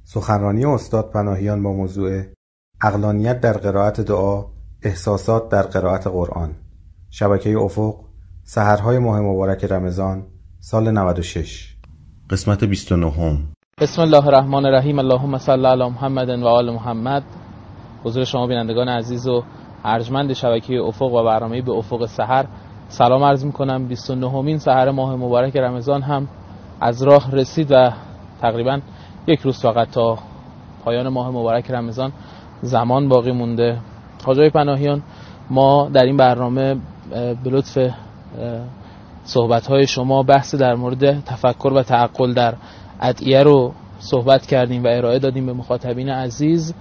سخنرانی استاد پناهیان با موضوع عقلانیت در قرائت دعا، احساسات در قرائت قرآن، شبکه افق، سحرهای ماه مبارک رمضان، سال 96. قسمت 29. بسم الله الرحمن الرحیم. اللهم صل علی محمد و آل محمد. حضور شما بینندگان عزیز و ارجمند شبکه افق و برنامه به افق سحر سلام عرض می‌کنم. 29مین سحر ماه مبارک رمضان هم از راه رسید و تقریبا یک روز فقط تا پایان ماه مبارک رمضان زمان باقی مونده. حاجی پناهیان، ما در این برنامه به لطف صحبت‌های شما بحث در مورد تفکر و تعقل در ادعیه رو صحبت کردیم و ارائه دادیم به مخاطبین عزیز.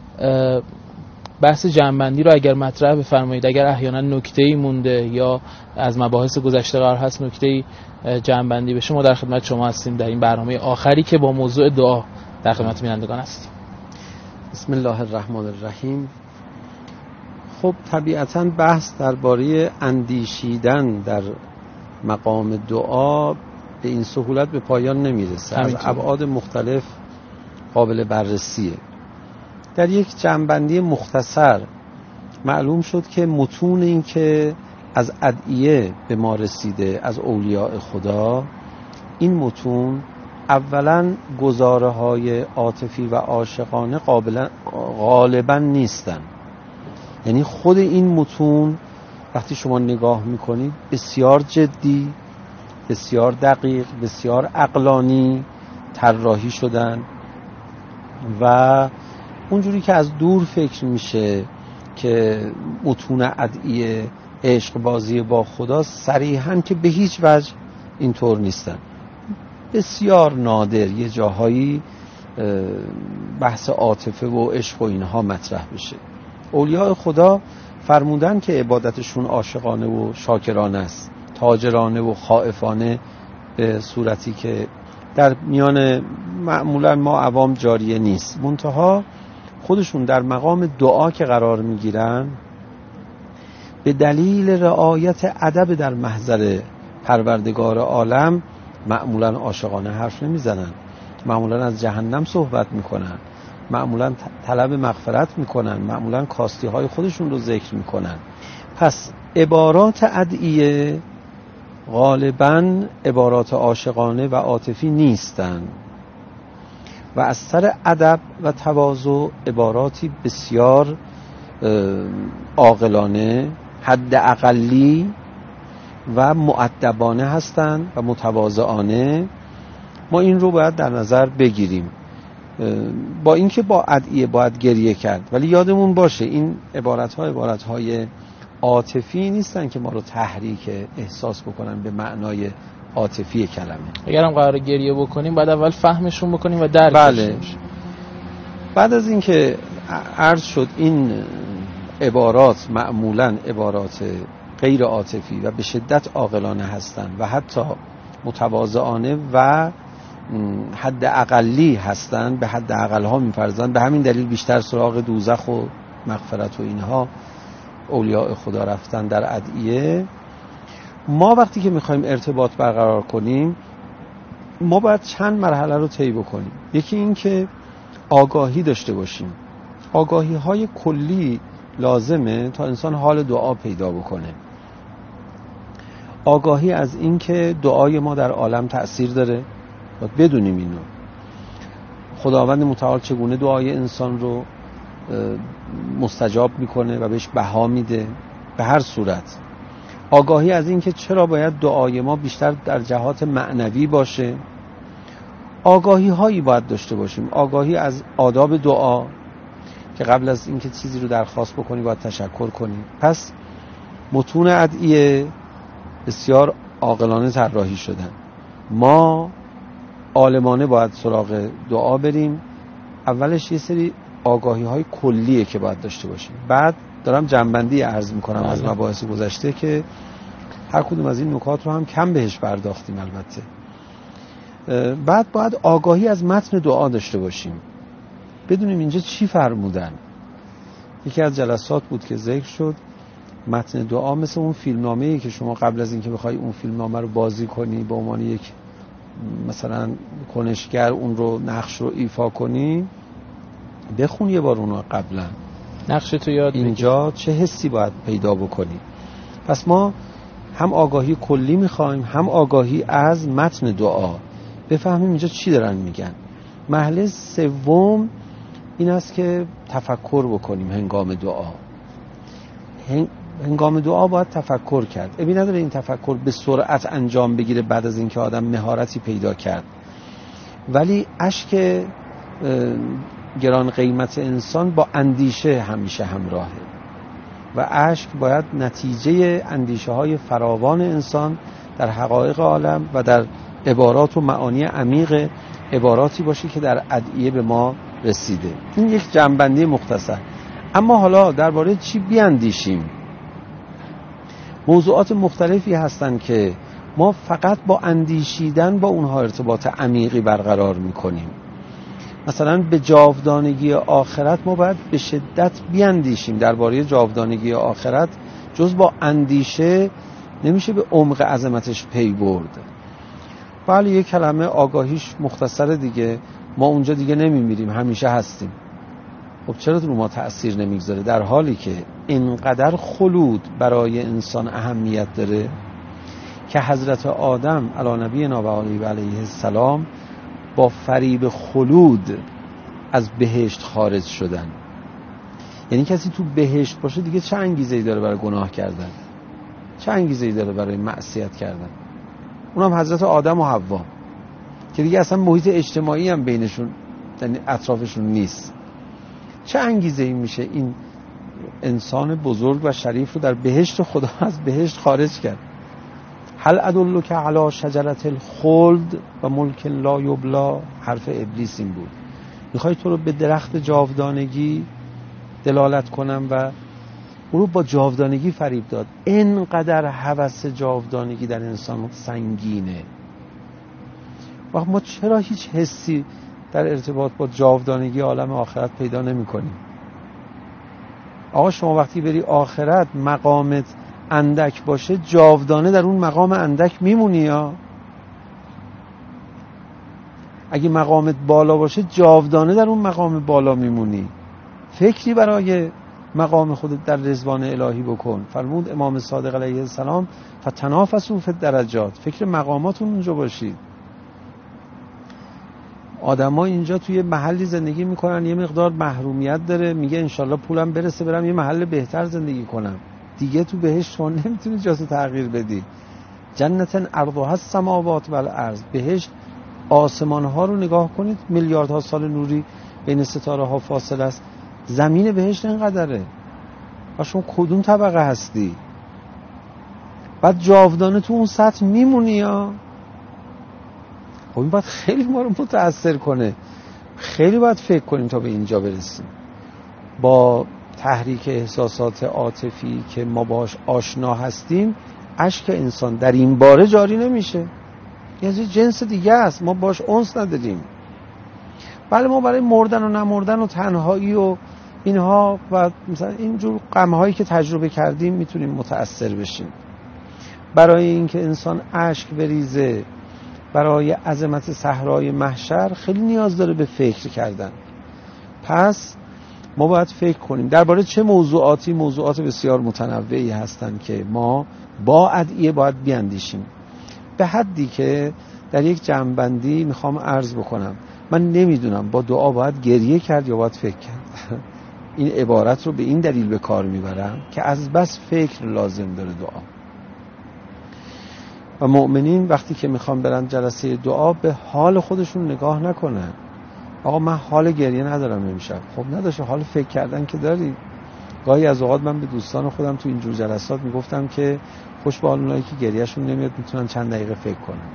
بحث جمع‌بندی رو اگر مطرح بفرمایید، اگر احیانا نکته‌ای مونده یا از مباحث گذشته قرار هست نکته‌ای جمع‌بندی بشه، ما در خدمت شما هستیم در این برنامه آخری که با موضوع دعا در خدمت بینندگان هستیم. بسم الله الرحمن الرحیم. خب طبیعتاً بحث درباره اندیشیدن در مقام دعا به این سهولت به پایان نمیرسه، از ابعاد مختلف قابل بررسیه. در یک جمع‌بندی مختصر معلوم شد که متون این که از ادعیه به ما رسیده از اولیاء خدا، این متون اولا گزاره‌های عاطفی و عاشقانه غالبا نیستن. یعنی خود این متون وقتی شما نگاه میکنید بسیار جدی، بسیار دقیق، بسیار عقلانی طراحی شدن و اونجوری که از دور فکر میشه که متون ادعیه عشق بازی با خدا، صریحاً که به هیچ وجه اینطور نیستن. بسیار نادر یه جاهایی بحث عاطفه و عشق و اینها مطرح بشه. اولیاء خدا فرمودن که عبادتشون عاشقانه و شاکرانه است، تاجرانه و خائفانه، به صورتی که در میان معمولا ما عوام جاریه نیست. منتها خودشون در مقام دعا که قرار میگیرن، به دلیل رعایت ادب در محضر پروردگار عالم معمولا عاشقانه حرف نمیزنن، معمولا از جهنم صحبت میکنن، معمولا طلب مغفرت میکنن، معمولا کاستی های خودشون رو ذکر میکنن. پس عبارات ادعیه غالباً عبارات عاشقانه و عاطفی نیستن و از سر ادب و تواضع عباراتی بسیار عاقلانه، حد اقلی و مؤدبانه هستند و متواضعانه. ما این رو باید در نظر بگیریم. با اینکه با ادعیه باید گریه کرد، ولی یادمون باشه این عبارت‌های عاطفی نیستن که ما رو تحریک احساس بکنن به معنای عاطفی کلمه. اگرم قراره گریه بکنیم باید اول فهمشون بکنیم و درکشون. بله. بعد از اینکه عرض شد این عبارات معمولاً عبارات غیر عاطفی و به شدت عاقلانه هستن و حتی متواضعانه و حد اقلی هستن، به حد اقل ها می‌فرزن، به همین دلیل بیشتر سراغ دوزخ و مغفرت و اینها اولیاء خدا رفتن در ادعیه. ما وقتی که میخوایم ارتباط برقرار کنیم، ما باید چند مرحله رو طی بکنیم. یکی این که آگاهی داشته باشیم. آگاهی های کلی لازمه تا انسان حال دعا پیدا بکنه. آگاهی از این که دعای ما در عالم تأثیر داره، باید بدونیم اینو. خداوند متعال چگونه دعای انسان رو مستجاب میکنه و بهش بها میده. به هر صورت آگاهی از این که چرا باید دعای ما بیشتر در جهات معنوی باشه. آگاهی هایی باید داشته باشیم. آگاهی از آداب دعا که قبل از اینکه چیزی رو درخواست بکنی باید تشکر کنی. پس متون ادعیه بسیار عاقلانه طراحی شدن. ما عالمانه باید سراغ دعا بریم. اولش یه سری آگاهی های کلیه که باید داشته باشیم. بعد دارم جمع‌بندی عرض میکنم از مباحث گذشته که هر کدوم از این نکات رو هم کم بهش پرداختیم البته. بعد باید آگاهی از متن دعا داشته باشیم، بدونیم اینجا چی فرمودن. یکی از جلسات بود که ذکر شد متن دعا مثل اون فیلمنامه‌ای که شما قبل از اینکه بخوای اون فیلمنامه رو بازی کنی به عنوان یک مثلا کنشگر اون رو نقش رو ایفا کنی، بخون یه بار اونو قبلا، نقش تو یاد اینجا چه حسی باید پیدا بکنی. پس ما هم آگاهی کلی میخوایم، هم آگاهی از متن دعا، بفهمیم اینجا چی دارن میگن. مرحله سوم این است که تفکر بکنیم هنگام دعا. هنگام دعا باید تفکر کرد. ابی نداره این تفکر به سرعت انجام بگیره بعد از اینکه آدم مهارتی پیدا کرد، ولی اشک گران قیمت انسان با اندیشه همیشه همراهه و اشک باید نتیجه اندیشه های فراوان انسان در حقایق عالم و در عبارات و معانی عمیق عباراتی باشه که در ادعیه به ما رسیده. این یک جنبندی مختصر. اما حالا درباره چی بیاندیشیم؟ موضوعات مختلفی هستن که ما فقط با اندیشیدن با اونها ارتباط عمیقی برقرار میکنیم. مثلا به جاودانگی آخرت ما باید به شدت بیاندیشیم. درباره جاودانگی آخرت جز با اندیشه نمیشه به عمق عظمتش پی برد. بله یک کلمه آگاهیش مختصره دیگه، ما اونجا دیگه نمیمیریم، همیشه هستیم. خب چرا رو ما تأثیر نمیگذاره در حالی که اینقدر خلود برای انسان اهمیت داره که حضرت آدم علی نبینا و علیه السلام با فریب خلود از بهشت خارج شدن. یعنی کسی تو بهشت باشه دیگه چه انگیزه‌ای داره برای گناه کردن، چه انگیزه‌ای داره برای معصیت کردن؟ اونم حضرت آدم و حوا که دیگه اصلا محیط اجتماعی هم بینشون یعنی اطرافشون نیست. چه انگیزه‌ای میشه این انسان بزرگ و شریف رو در بهشت خدا از بهشت خارج کرد؟ هل ادلک علی شجرة الخلد و ملک لا یبلی. حرف ابلیس این بود، میخوای تو رو به درخت جاودانگی دلالت کنم و او رو با جاودانگی فریب داد. اینقدر هوس جاودانگی در انسان سنگینه. و ما چرا هیچ حسی در ارتباط با جاودانگی عالم آخرت پیدا نمی کنیم؟ آقا شما وقتی بری آخرت مقامت اندک باشه، جاودانه در اون مقام اندک میمونی، یا اگه مقامت بالا باشه جاودانه در اون مقام بالا میمونی. فکری برای مقام خودت در رضوان الهی بکن. فرمود امام صادق علیه السلام فتنافسوا فی الدرجات، فکر مقاماتون اونجا باشید. آدم‌ها اینجا توی محلی زندگی میکنن یه مقدار محرومیت داره، میگه انشالله پولم برسه برم یه محل بهتر زندگی کنم. دیگه تو بهشت شما نمیتونی جاسو تغییر بدی. جنتن عرضها السماوات و الارض، بهشت آسمان ها رو نگاه کنید، میلیاردها سال نوری بین ستاره ها فاصله است. زمین بهشت اینقدره و شما کدوم طبقه هستی؟ بعد جاودانه تو اون سطح میمونی یا؟ خب این باید خیلی ما رو متأثر کنه، خیلی باید فکر کنیم تا به اینجا برسیم. با تحریک احساسات عاطفی که ما باش آشنا هستیم، اشک انسان در این باره جاری نمیشه. یعنی جنس دیگه است، ما باش انس نداریم. بله ما برای مردن و نمردن و تنهایی و اینها و مثلا اینجور غم‌هایی که تجربه کردیم میتونیم متأثر بشیم. برای اینکه انسان اشک بریزه برای عظمت صحرای محشر خیلی نیاز داره به فکر کردن. پس ما باید فکر کنیم درباره چه موضوعاتی. موضوعات بسیار متنوعی هستند که ما با ادعیه باید بیاندیشیم. به حدی که در یک جمع‌بندی میخوام عرض بکنم، من نمیدونم با دعا باید گریه کرد یا باید فکر کرد. این عبارت رو به این دلیل به کار میبرم که از بس فکر لازم داره دعا. و مؤمنین وقتی که میخوام برن جلسه دعا به حال خودشون نگاه نکنن. آقا من حال گریه ندارم امشب. خب نداشه، حال فکر کردن که داری. گاهی از اوقات من به دوستان خودم تو اینجور جلسات میگفتم که خوش به حال اونایی که گریهشون نمیاد میتونن چند دقیقه فکر کنن.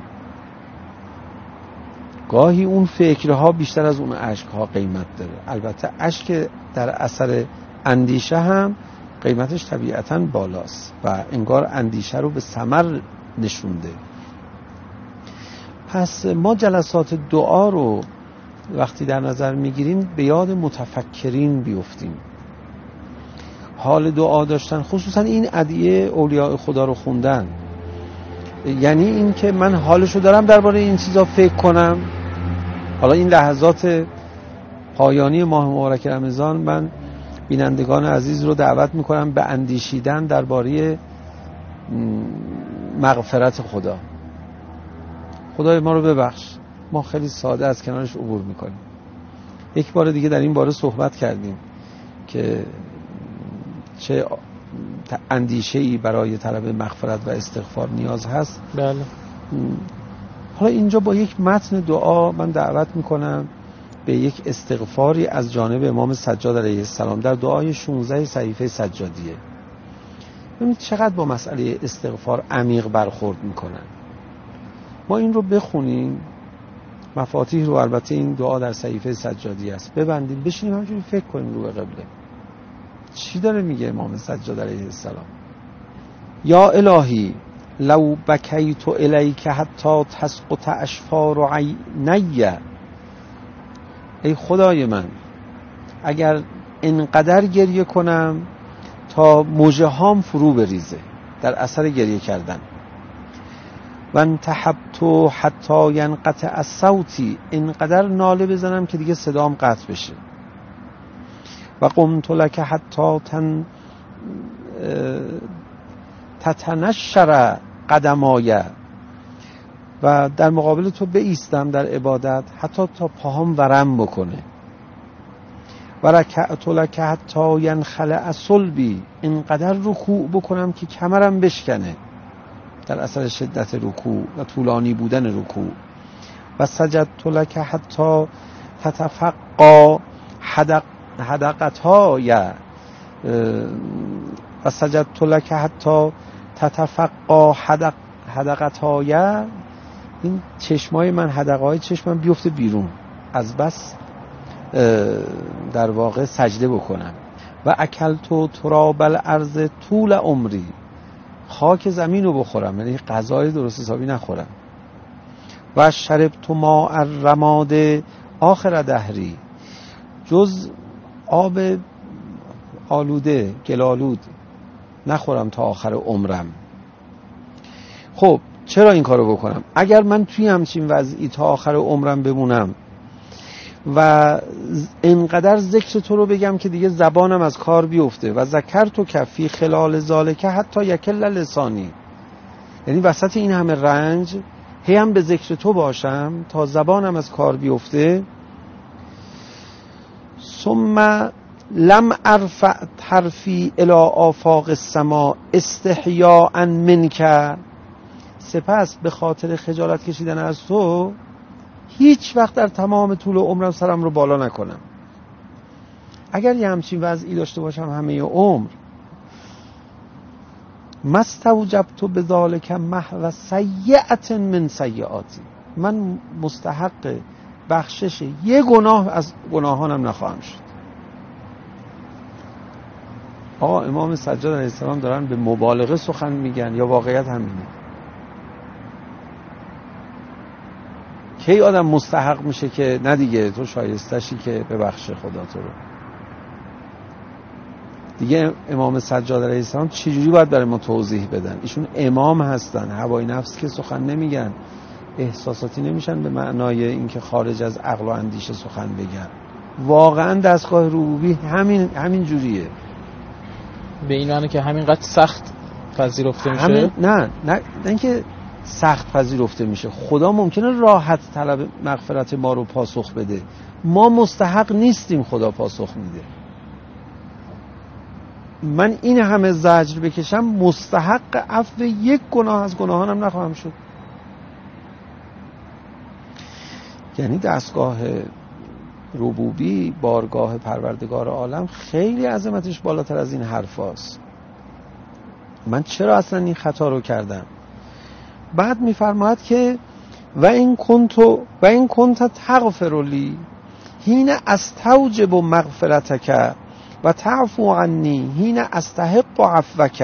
گاهی اون فکرها بیشتر از اون اشکها قیمت داره. البته اشک در اثر اندیشه هم قیمتش طبیعتاً بالاست و انگار اندیشه رو به ثمر نشونده. پس ما جلسات دعا رو وقتی در نظر میگیریم به یاد متفکرین بیفتیم. حال دعا داشتن، خصوصا این ادعیه اولیاء خدا رو خوندن، یعنی این که من حالشو دارم درباره این چیزا فکر کنم. حالا این لحظات پایانی ماه مبارک رمضان من بینندگان عزیز رو دعوت میکنم به اندیشیدن درباره مغفرت خدا. خدای ما رو ببخش، ما خیلی ساده از کنارش عبور میکنیم. یک بار دیگه در این باره صحبت کردیم که چه اندیشه‌ای برای طلب مغفرت و استغفار نیاز هست. بله. حالا اینجا با یک متن دعا من دعوت میکنم به یک استغفاری از جانب امام سجاد علیه السلام در دعای 16 صحیفه سجادیه. ببینید چقدر با مسئله استغفار عمیق برخورد میکنن. ما این رو بخونیم، مفاتیح رو، البته این دعا در صحیفه سجادی است، ببندیم بشینیم همینجوری فکر کنیم رو به قبله. چی داره میگه امام سجاد علیه السلام؟ یا الهی لو بکیت الیک حتی تسقط اشفار عینی. ای خدای من، اگر انقدر گریه کنم تا مژه هام فرو بریزه در اثر گریه کردن. و انتحبت حتی ینقطع صوتی، انقدر ناله بزنم که دیگه صدام قطع بشه. و قمت لک حتی تتنشر قدمای، و در مقابل تو بایستم در عبادت حتی تا پاهام ورم بکنه. و رکعت لک حتی ینخلع صلبی، انقدر رکوع بکنم که کمرم بشکنه در اثر شدت رکوع و طولانی بودن رکوع. و سجدت لک حتی تتفقا حدقتهای، و سجدت لک حتی تتفقا حدقتهای، این چشمای من، حدقهای چشمم بیفته بیرون از بس در واقع سجده بکنم. و اکلت تراب الارض طول عمری، خاک زمین رو بخورم، یعنی غذای درست حسابی نخورم. و شربت ماء الرماد آخر دهری، جز آب آلوده، گلالود نخورم تا آخر عمرم. خب چرا این کارو بکنم؟ اگر من توی همچین وضعی تا آخر عمرم بمونم و اینقدر ذکر تو رو بگم که دیگه زبانم از کار بیفته. و ذکرت کفی خلال ذالک حتی یکل لسانی، یعنی وسط این همه رنج هی هم به ذکر تو باشم تا زبانم از کار بیفته. ثم لم ارفع حرفی الی آفاق السما استحیاء منک، سپس به خاطر خجالت کشیدن از تو هیچ وقت در تمام طول عمرم سرم رو بالا نکنم. اگر یه همچین وضعی داشته باشم همه عمر، مستوجبت بذالک محو سیئة من سیئاتی، من مستحق بخشش یه گناه از گناهانم نخواهم شد. آقا امام سجاد علیه السلام دارن به مبالغه سخن میگن یا واقعیت همینه؟ کی آدم مستحق میشه که نه دیگه تو شایستشی که ببخشه خدا تو رو؟ دیگه امام سجاد علیه السلام چجوری باید برای ما توضیح بدن؟ ایشون امام هستن، هوای نفس که سخن نمیگن، احساساتی نمیشن به معنای اینکه خارج از عقل و اندیشه سخن بگن. واقعا دستگاه ربوبی همین جوریه. به این معنی که همینقدر سخت پذیرفته میشه؟ نه اینکه سخت پذیرفته میشه. خدا ممکنه راحت طلب مغفرت ما رو پاسخ بده، ما مستحق نیستیم خدا پاسخ میده. من این همه زجر بکشم مستحق عفو یک گناه از گناهانم نخواهم شد. یعنی دستگاه ربوبی، بارگاه پروردگار عالم خیلی عظمتش بالاتر از این حرفاست. من چرا اصلا این خطا رو کردم؟ بعد میفرماید که و این کنت تغفر لی حین استوجب مغفرتک و تعفو عنی حین استحق عفوک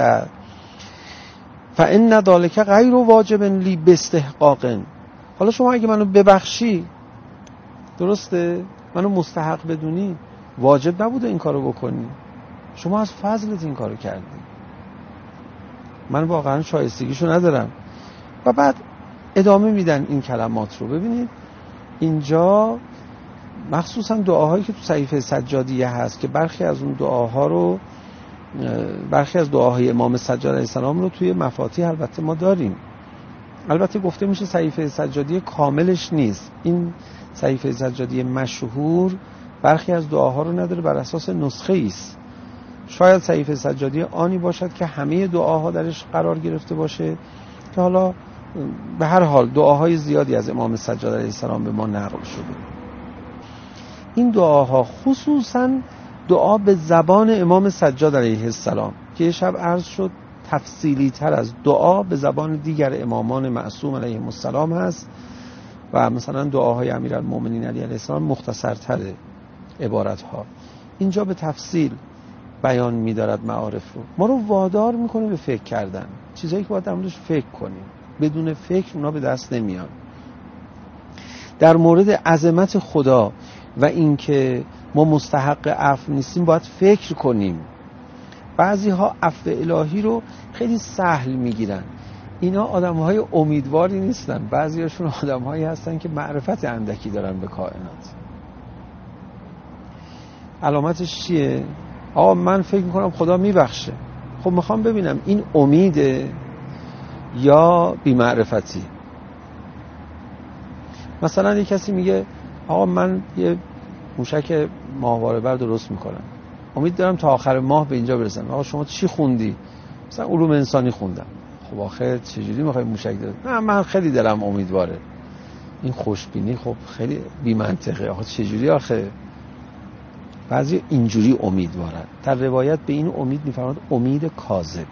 فان ذلک غیر واجب لی باستحقاق. حالا شما اگه منو ببخشی، درسته، منو مستحق بدونی، واجب نبوده این کارو بکنی، شما از فضلت این کارو کردی، من واقعا شایستگیشو ندارم. و بعد ادامه میدن این کلمات رو. ببینید اینجا مخصوصا دعاهایی که تو صحیفه سجادیه هست که برخی از اون دعاها رو، برخی از دعاهای امام سجاد علیه السلام رو توی مفاتیح البته ما داریم. البته گفته میشه صحیفه سجادیه کاملش نیست. این صحیفه سجادیه مشهور برخی از دعاها رو نداره، بر اساس نسخه است. شاید صحیفه سجادیه آنی باشد که همه دعاها درش قرار گرفته باشه، که حالا به هر حال دعاهای زیادی از امام سجاد علیه السلام به ما نقل شده. این دعاها خصوصا دعا به زبان امام سجاد علیه السلام که یه شب عرض شد تفصیلی تر از دعا به زبان دیگر امامان معصوم علیهم السلام هست و مثلا دعاهای امیرالمومنین علیه السلام مختصرتره عبارتها. اینجا به تفصیل بیان می‌دارد معارف رو. ما رو وادار میکنه به فکر کردن، چیزایی که باید در موردش فکر کنیم. بدون فکر اونا به دست نمیان. در مورد عظمت خدا و اینکه ما مستحق عفو نیستیم باید فکر کنیم. بعضی ها عفو الهی رو خیلی سهل میگیرن. اینا آدم‌های امیدواری نیستن. بعضیاشون آدم‌هایی هستن که معرفت اندکی دارن به کائنات. علامتش چیه؟ من فکر میکنم خدا میبخشه. خب میخوام ببینم این امیده یا بی‌معرفتی. مثلا یک کسی میگه من یه موشک ماهواره بر درست میکنم، امید دارم تا آخر ماه به اینجا برسم. شما چی خوندی؟ مثلا علوم انسانی خوندم. خب آخه چجوری میخوای موشک درست؟ نه من خیلی دلم امیدواره. این خوشبینی خب خیلی بی منطقه. آخه چجوری؟ آخه بعضی اینجوری امیدوارن. در روایت به این امید میفرماد امید کاذب.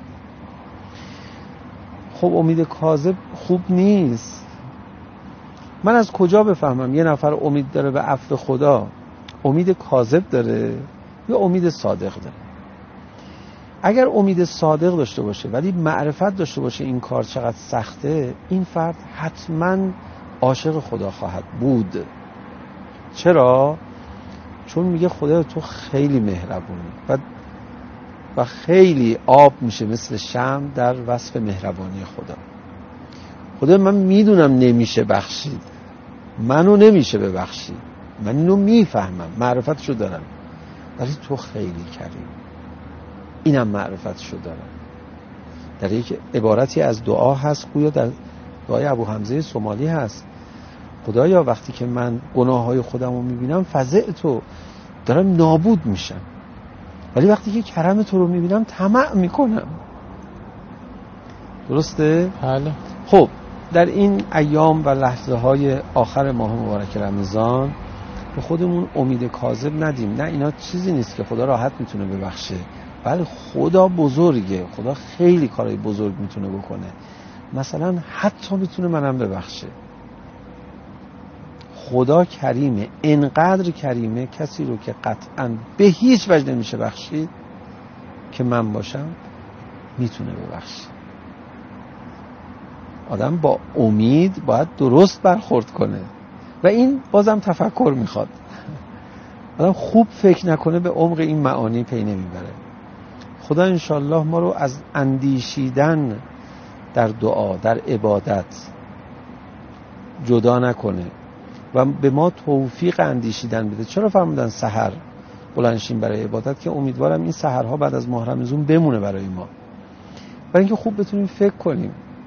خب امید کاذب خوب نیست. من از کجا بفهمم یه نفر امید داره به عفو خدا، امید کاذب داره یا امید صادق داره؟ اگر امید صادق داشته باشه ولی معرفت داشته باشه این کار چقدر سخته، این فرد حتما عاشق خدا خواهد بود. چرا؟ چون میگه خدا تو خیلی مهربونی و خیلی آب میشه مثل شمع در وصف مهربانی خدا. خدا من میدونم نمیشه بخشید، منو نمیشه ببخشید، من اینو میفهمم، معرفتشو دارم، ولی تو خیلی کریم، اینم معرفتشو دارم. در یک عبارتی از دعا هست، گویا در دعای ابو حمزه سومالی هست: خدایا وقتی که من گناههای خودمو میبینم فزع تو دارم نابود میشم، ولی وقتی که کرم تو رو میبینم طمع میکنم. درسته؟ بله. خب در این ایام و لحظه های آخر ماه مبارک رمضان به خودمون امید کاذب ندیم. نه اینا چیزی نیست که خدا راحت میتونه ببخشه. بله خدا بزرگه، خدا خیلی کارهای بزرگ میتونه بکنه. مثلا حتی میتونه منم ببخشه. خدا کریمه، انقدر کریمه کسی رو که قطعاً به هیچ وجه نمیشه بخشید که من باشم میتونه ببخشید. آدم با امید باید درست برخورد کنه و این بازم تفکر میخواد. آدم خوب فکر نکنه به عمق این معانی پی نمیبره. خدا انشالله ما رو از اندیشیدن در دعا، در عبادت جدا نکنه و به ما توفیق اندیشیدن بده. چرا فرمودن سحر بلند شیم برای عبادت؟ که امیدوارم این سحرها بعد از ماه رمضان بمونه برای ما، برای اینکه خوب بتونیم فکر کنیم.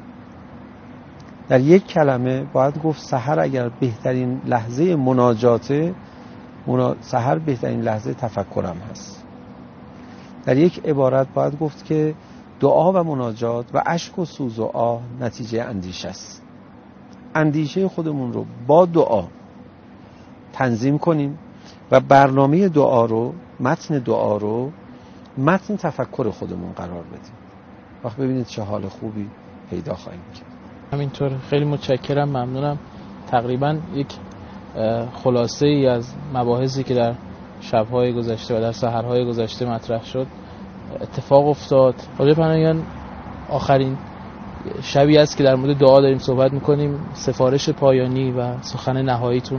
در یک کلمه باید گفت سحر اگر بهترین لحظه مناجاته، سحر بهترین لحظه تفکرم هست. در یک عبارت باید گفت که دعا و مناجات و اشک و سوز و آه نتیجه اندیشه است. اندیشه خودمون رو با دعا تنظیم کنیم و برنامه دعا رو، متن دعا رو متن تفکر خودمون قرار بدیم. وقت ببینید چه حال خوبی پیدا خواهیم کرد. همینطور. خیلی متشکرم، ممنونم. تقریبا یک خلاصه ای از مباحثی که در شب‌های گذشته و در سحرهای گذشته مطرح شد اتفاق افتاد. حاجی پناهیان، آخرین شبی است که در مورد دعا داریم صحبت میکنیم، سفارش پایانی و سخن نهاییتون.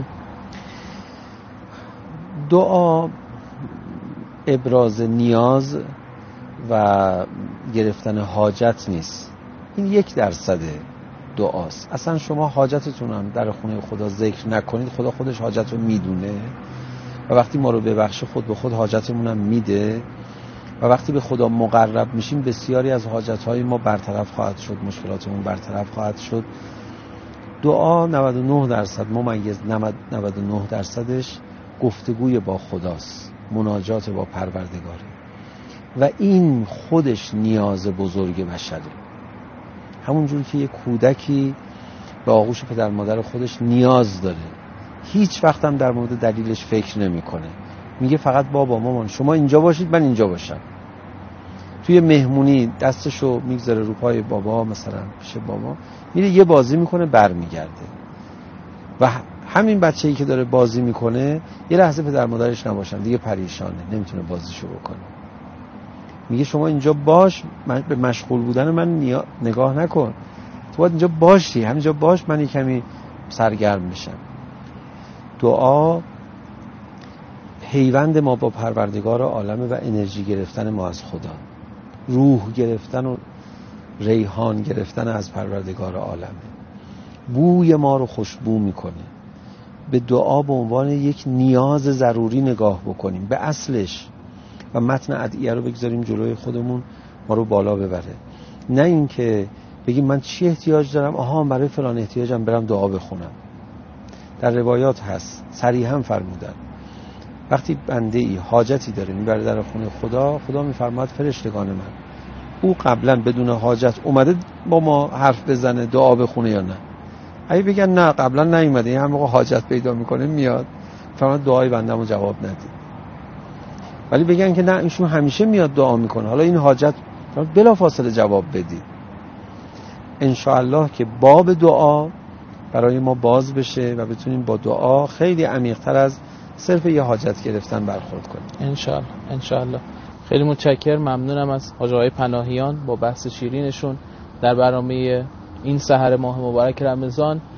دعا ابراز نیاز و گرفتن حاجت نیست. این 1% دعاست. اصلا شما حاجتتون هم در خونه خدا ذکر نکنید، خدا خودش حاجت رو میدونه و وقتی ما رو ببخشه خود به خود حاجتمون هم میده و وقتی به خدا مقرب میشیم بسیاری از حاجتهای ما برطرف خواهد شد، مشکلاتمون برطرف خواهد شد. دعا 99% ممیز 99%ش گفتگوی با خداست، مناجات با پروردگاره و این خودش نیاز بزرگ بشره. همونجور که یک کودکی به آغوش پدر مادر خودش نیاز داره، هیچ وقت هم در مورد دلیلش فکر نمیکنه، میگه فقط بابا مامان شما اینجا باشید من اینجا باشم. توی مهمونی دستشو میگذاره رو پای بابا، مثلا پیش بابا میره یه بازی میکنه برمیگرده و همین بچه‌ای که داره بازی میکنه یه لحظه پدر مادرش نباشن دیگه پریشانه، نمیتونه بازیشو بکنه. میگه شما اینجا باش، به مشغول بودن من نگاه نکن، تو باید اینجا باشی، همینجا باش، من یک کمی سرگرم میشم. دعا پیوند ما با پروردگار عالمه و انرژی گرفتن ما از خدا، روح گرفتن و ریحان گرفتن از پروردگار عالمه. بوی ما رو خوشبو میکنه. به دعا به عنوان یک نیاز ضروری نگاه بکنیم، به اصلش، و متن ادعیه رو بگذاریم جلوی خودمون ما رو بالا ببره. نه اینکه بگیم من چی احتیاج دارم، آها برای فلان احتیاجم برم دعا بخونم. در روایات هست صریحا فرمودن وقتی بنده ای حاجتی داره میبره در خونه خدا، خدا میفرماد فرشتگان من، او قبلا بدون حاجت اومده با ما حرف بزنه دعا بخونه یا نه؟ اگه بگن نه قبلا نیومده، این هم موقع حاجت پیدا میکنه میاد، فرماد دعای بنده‌مو جواب ندید. ولی بگن که نه ایشون همیشه میاد دعا میکنه، حالا این حاجت بلا فاصله جواب بدید. انشاءالله که باب دعا برای ما باز بشه و بتونیم با دعا خیلی عمیق‌تر از صرف یه حاجت گرفتن برخورد کنیم. انشاءالله. خیلی متشکرم، ممنونم از حاج آقای پناهیان با بحث شیرینشون در برنامه این سحر ماه مبارک رمضان.